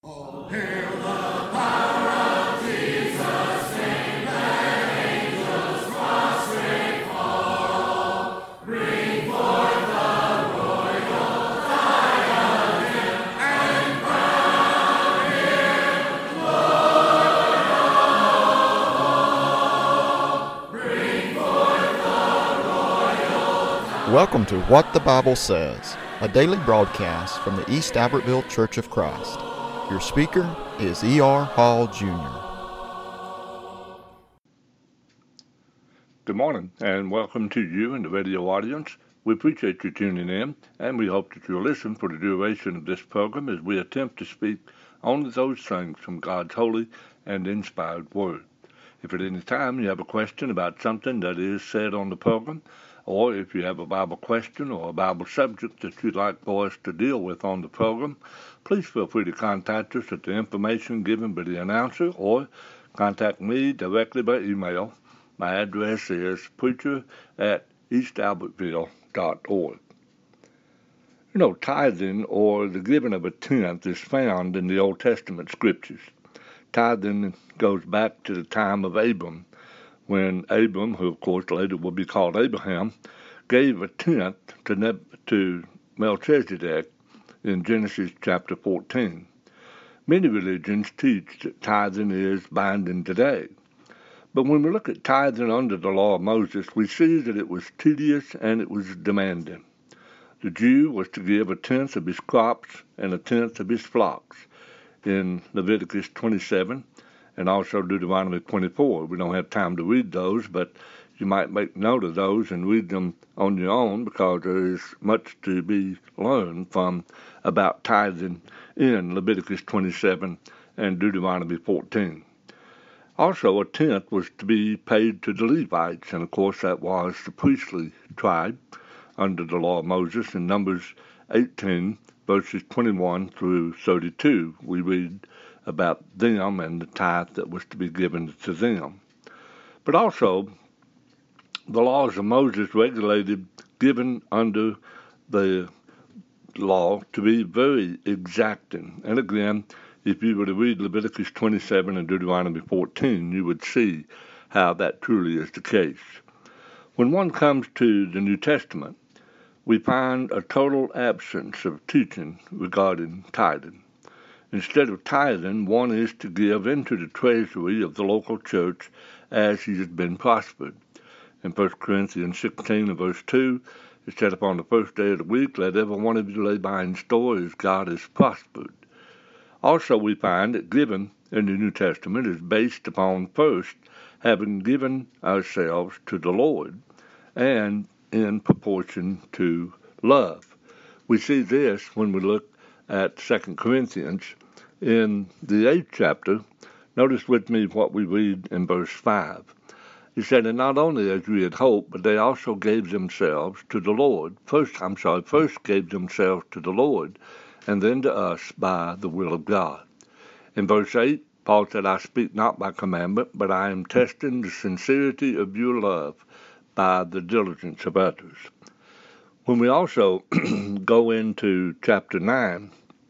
All hail the power of Jesus' name, let angels prostrate fall. Bring forth the royal diadem and crown him Lord of all. Bring forth the royal diadem. Welcome to What the Bible Says, a daily broadcast from the East Albertville Church of Christ. Your speaker is E.R. Hall, Jr. Good morning, and welcome to you and the radio audience. We appreciate you tuning in, and we hope that you'll listen for the duration of this program as we attempt to speak only those things from God's holy and inspired Word. If at any time you have a question about something that is said on the program, or if you have a Bible question or a Bible subject that you'd like for us to deal with on the program, please feel free to contact us at the information given by the announcer or contact me directly by email. My address is preacher@eastalbertville.org. You know, tithing, or the giving of a tenth, is found in the Old Testament scriptures. Tithing goes back to the time of Abram, when Abram, who of course later will be called Abraham, gave a tenth to Melchizedek in Genesis chapter 14. Many religions teach that tithing is binding today. But when we look at tithing under the law of Moses, we see that it was tedious and it was demanding. The Jew was to give a tenth of his crops and a tenth of his flocks in Leviticus 27 and also Deuteronomy 24. We don't have time to read those, but you might make note of those and read them on your own, because there is much to be learned from about tithing in Leviticus 27 and Deuteronomy 14. Also, a tenth was to be paid to the Levites, and of course that was the priestly tribe under the law of Moses. In Numbers 18, verses 21 through 32, we read about them and the tithe that was to be given to them. But also, the laws of Moses regulated giving under the law to be very exacting. And again, if you were to read Leviticus 27 and Deuteronomy 14, you would see how that truly is the case. When one comes to the New Testament, we find a total absence of teaching regarding tithing. Instead of tithing, one is to give into the treasury of the local church as he has been prospered. In 1 Corinthians 16 and verse 2, it said, "Upon the first day of the week, let every one of you lay by in store as God has prospered." Also, we find that giving in the New Testament is based upon first having given ourselves to the Lord and in proportion to love. We see this when we look at 2 Corinthians in the 8th chapter. Notice with me what we read in verse 5. He said, "And not only as we had hoped, but they also gave themselves to the Lord. First gave themselves to the Lord, and then to us by the will of God." In verse 8, Paul said, "I speak not by commandment, but I am testing the sincerity of your love by the diligence of others." When we also go into chapter 9,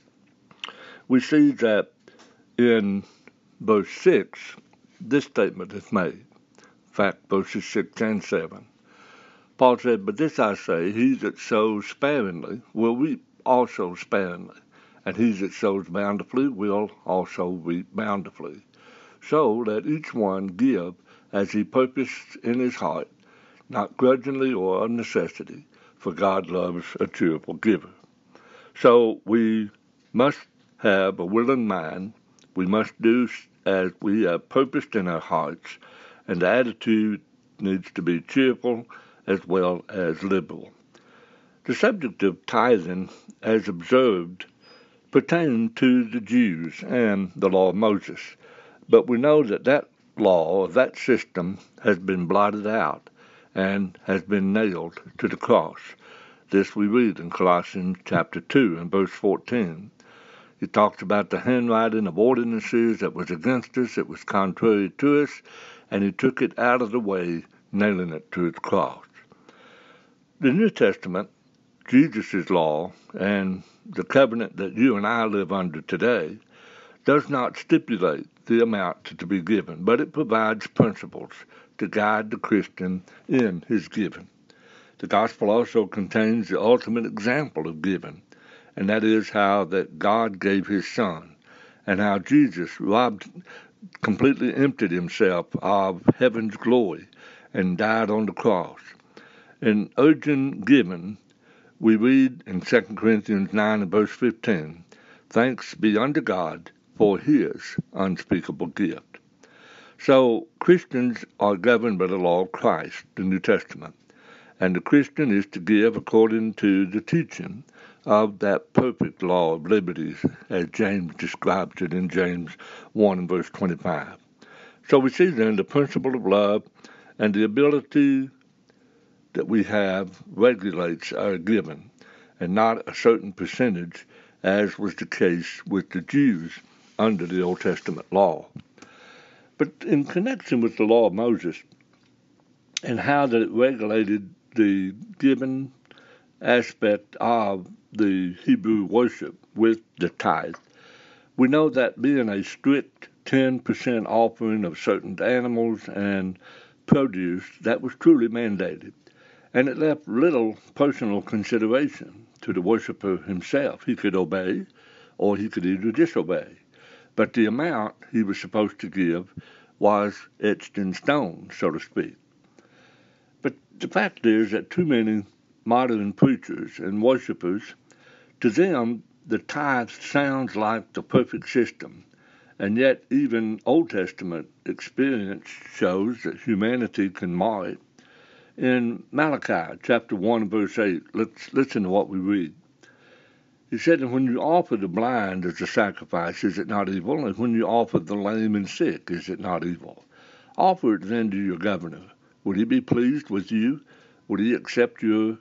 we see that in verse 6, this statement is made. In fact, verses 6 and 7. Paul said, "But this I say, he that sows sparingly will reap also sparingly, and he that sows bountifully will also reap bountifully. So let each one give as he purposed in his heart, not grudgingly or of necessity, for God loves a cheerful giver." So we must have a willing mind. We must do as we have purposed in our hearts, and the attitude needs to be cheerful as well as liberal. The subject of tithing, as observed, pertained to the Jews and the law of Moses. But we know that that law, that system, has been blotted out and has been nailed to the cross. This we read in Colossians chapter 2 and verse 14. It talks about the handwriting of ordinances that was against us, it was contrary to us, and he took it out of the way, nailing it to its cross. The New Testament, Jesus' law, and the covenant that you and I live under today does not stipulate the amount to be given, but it provides principles to guide the Christian in his giving. The gospel also contains the ultimate example of giving, and that is how that God gave his Son, and how Jesus completely emptied himself of heaven's glory and died on the cross. In urging giving, we read in 2 Corinthians 9 and verse 15, "Thanks be unto God for his unspeakable gift." So Christians are governed by the law of Christ, the New Testament, and the Christian is to give according to the teaching of that perfect law of liberty, as James describes it in James 1 and verse 25. So we see then the principle of love and the ability that we have regulates our giving, and not a certain percentage, as was the case with the Jews under the Old Testament law. But in connection with the law of Moses and how that it regulated the giving aspect of the Hebrew worship with the tithe, we know that being a strict 10% offering of certain animals and produce, that was truly mandated, and it left little personal consideration to the worshiper himself. He could obey, or he could either disobey, but the amount he was supposed to give was etched in stone, so to speak. But the fact is that too many modern preachers and worshipers, to them, the tithe sounds like the perfect system, and yet even Old Testament experience shows that humanity can mar it. In Malachi chapter 1 verse 8, let's listen to what we read. He said, "And when you offer the blind as a sacrifice, is it not evil? And when you offer the lame and sick, is it not evil? Offer it then to your governor. Would he be pleased with you? Would he accept you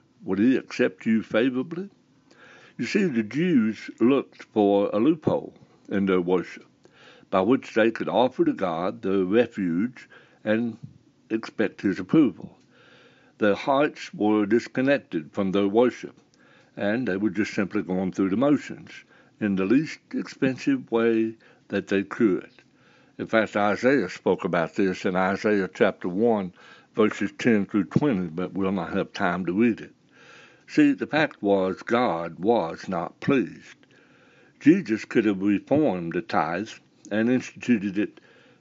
favorably?" You see, the Jews looked for a loophole in their worship, by which they could offer to God their refuge and expect his approval. Their hearts were disconnected from their worship, and they were just simply going through the motions in the least expensive way that they could. In fact, Isaiah spoke about this in Isaiah chapter 1, verses 10 through 20, but we'll not have time to read it. See, the fact was God was not pleased. Jesus could have reformed the tithe and instituted it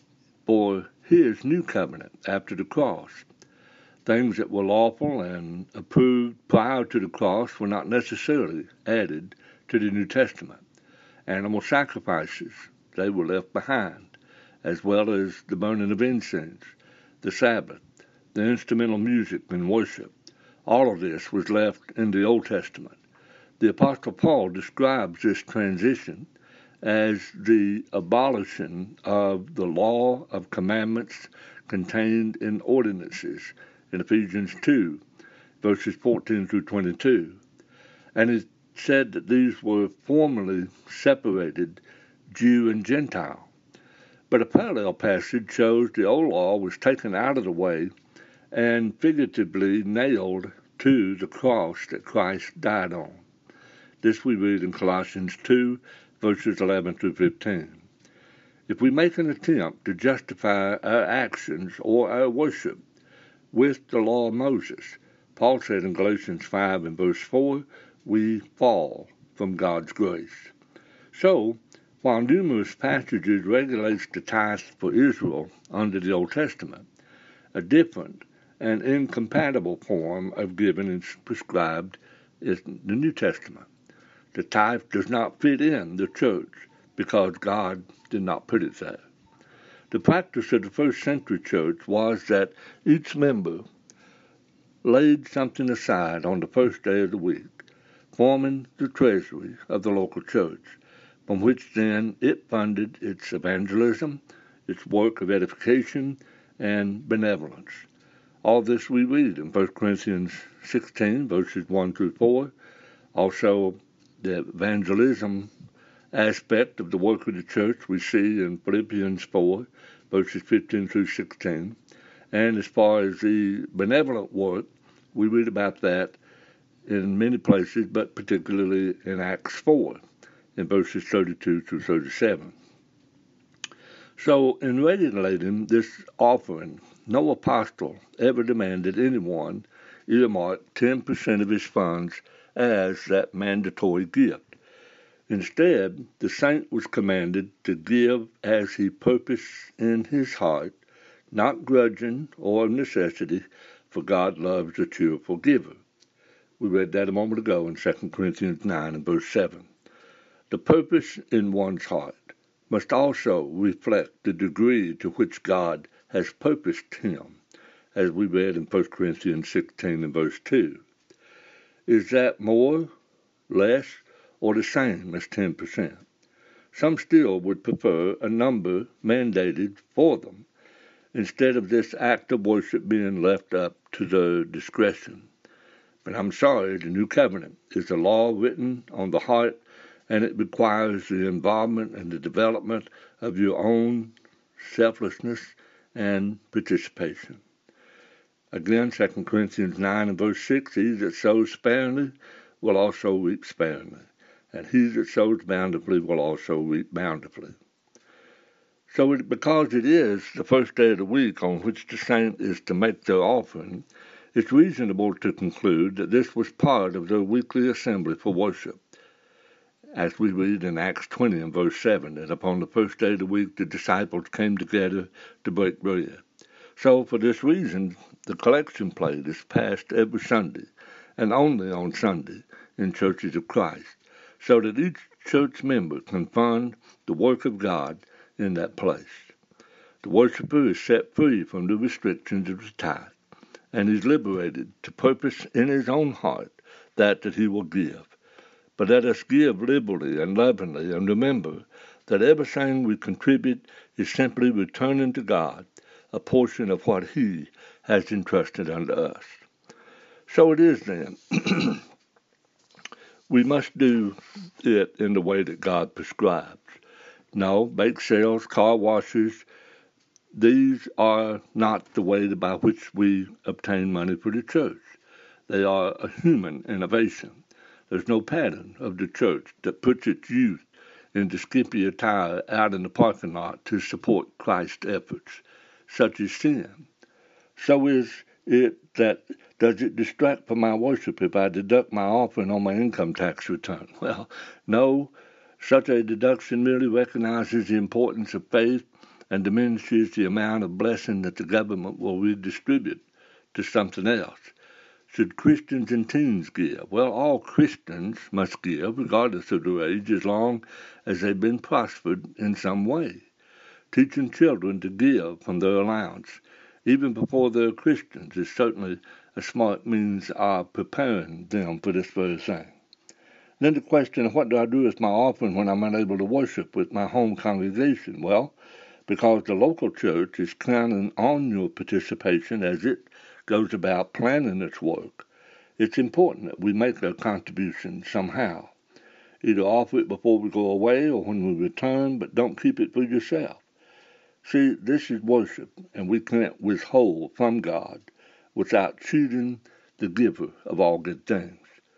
for his new covenant after the cross. Things that were lawful and approved prior to the cross were not necessarily added to the New Testament. Animal sacrifices, they were left behind, as well as the burning of incense, the Sabbath, the instrumental music and worship. All of this was left in the Old Testament. The Apostle Paul describes this transition as the abolishing of the law of commandments contained in ordinances in Ephesians 2, verses 14 through 22. And it said that these were formerly separated Jew and Gentile. But a parallel passage shows the old law was taken out of the way and figuratively nailed to the cross that Christ died on. This we read in Colossians 2, verses 11 through 15. If we make an attempt to justify our actions or our worship with the law of Moses, Paul said in Galatians 5 and verse 4, we fall from God's grace. So, while numerous passages regulate the tithe for Israel under the Old Testament, a different and incompatible form of giving is prescribed in the New Testament. The tithe does not fit in the church because God did not put it there. The practice of the first century church was that each member laid something aside on the first day of the week, forming the treasury of the local church, from which then it funded its evangelism, its work of edification, and benevolence. All this we read in 1 Corinthians 16, verses 1 through 4. Also, the evangelism aspect of the work of the church we see in Philippians 4, verses 15 through 16. And as far as the benevolent work, we read about that in many places, but particularly in Acts 4, in verses 32 through 37. So in regulating this offering, no apostle ever demanded anyone earmark 10% of his funds as that mandatory gift. Instead, the saint was commanded to give as he purposed in his heart, not grudging or of necessity, for God loves a cheerful giver. We read that a moment ago in 2 Corinthians 9 and verse 7. The purpose in one's heart must also reflect the degree to which God has purposed him, as we read in 1 Corinthians 16 and verse 2. Is that more, less, or the same as 10%? Some still would prefer a number mandated for them, instead of this act of worship being left up to their discretion. But I'm sorry, the New Covenant is a law written on the heart, and it requires the involvement and the development of your own selflessness and participation. Again, 2 Corinthians 9 and verse 6, he that sows sparingly will also reap sparingly, and he that sows bountifully will also reap bountifully. So because it is the first day of the week on which the saint is to make their offering, it's reasonable to conclude that this was part of their weekly assembly for worship. As we read in Acts 20 and verse 7, that upon the first day of the week the disciples came together to break bread. So for this reason, the collection plate is passed every Sunday, and only on Sunday, in churches of Christ, so that each church member can fund the work of God in that place. The worshiper is set free from the restrictions of the tithe, and is liberated to purpose in his own heart that he will give. But let us give liberally and lovingly, and remember that everything we contribute is simply returning to God a portion of what he has entrusted unto us. So it is then. We must do it in the way that God prescribes. No, bake sales, car washes, these are not the way by which we obtain money for the church. They are a human innovation. There's no pattern of the church that puts its youth in the skimpy attire out in the parking lot to support Christ's efforts. Such is sin. So is it that does it distract from my worship if I deduct my offering on my income tax return? Well, no. Such a deduction merely recognizes the importance of faith and diminishes the amount of blessing that the government will redistribute to something else. Should Christians and teens give? Well, all Christians must give, regardless of their age, as long as they've been prospered in some way. Teaching children to give from their allowance, even before they're Christians, is certainly a smart means of preparing them for this very thing. Then the question of what do I do with my offering when I'm unable to worship with my home congregation? Well, because the local church is counting on your participation as it goes about planning its work, it's important that we make our contribution somehow. Either offer it before we go away or when we return, but don't keep it for yourself. See, this is worship, and we can't withhold from God without cheating the giver of all good things.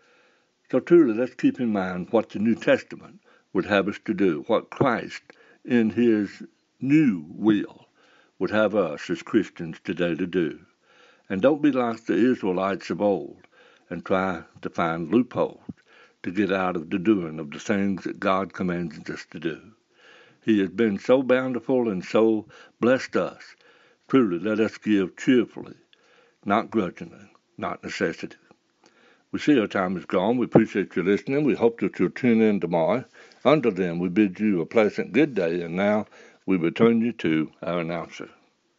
So truly, let's keep in mind what the New Testament would have us to do, what Christ, in his new will, would have us as Christians today to do. And don't be like the Israelites of old and try to find loopholes to get out of the doing of the things that God commands us to do. He has been so bountiful and so blessed us. Truly, let us give cheerfully, not grudgingly, not necessity. We see our time is gone. We appreciate you listening. We hope that you'll tune in tomorrow. Until then, we bid you a pleasant good day, and now we return you to our announcer.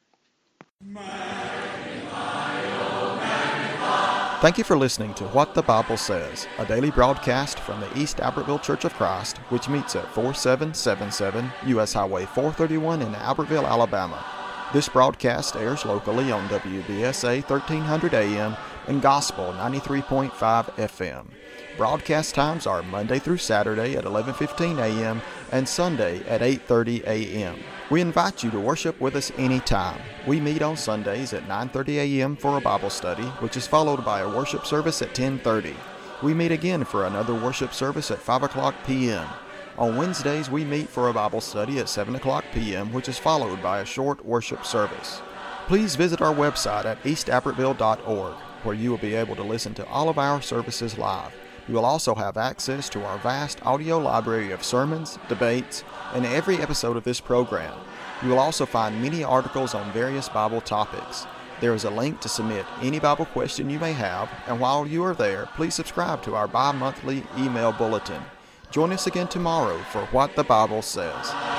Thank you for listening to What the Bible Says, a daily broadcast from the East Albertville Church of Christ, which meets at 4777 U.S. Highway 431 in Albertville, Alabama. This broadcast airs locally on WBSA 1300 AM and Gospel 93.5 FM. Broadcast times are Monday through Saturday at 11:15 a.m. and Sunday at 8:30 a.m. We invite you to worship with us anytime. We meet on Sundays at 9:30 a.m. for a Bible study, which is followed by a worship service at 10:30. We meet again for another worship service at 5 o'clock p.m. On Wednesdays, we meet for a Bible study at 7 o'clock p.m., which is followed by a short worship service. Please visit our website at eastabertville.org, where you will be able to listen to all of our services live. You will also have access to our vast audio library of sermons, debates, and every episode of this program. You will also find many articles on various Bible topics. There is a link to submit any Bible question you may have, and while you are there, please subscribe to our bi-monthly email bulletin. Join us again tomorrow for What the Bible Says.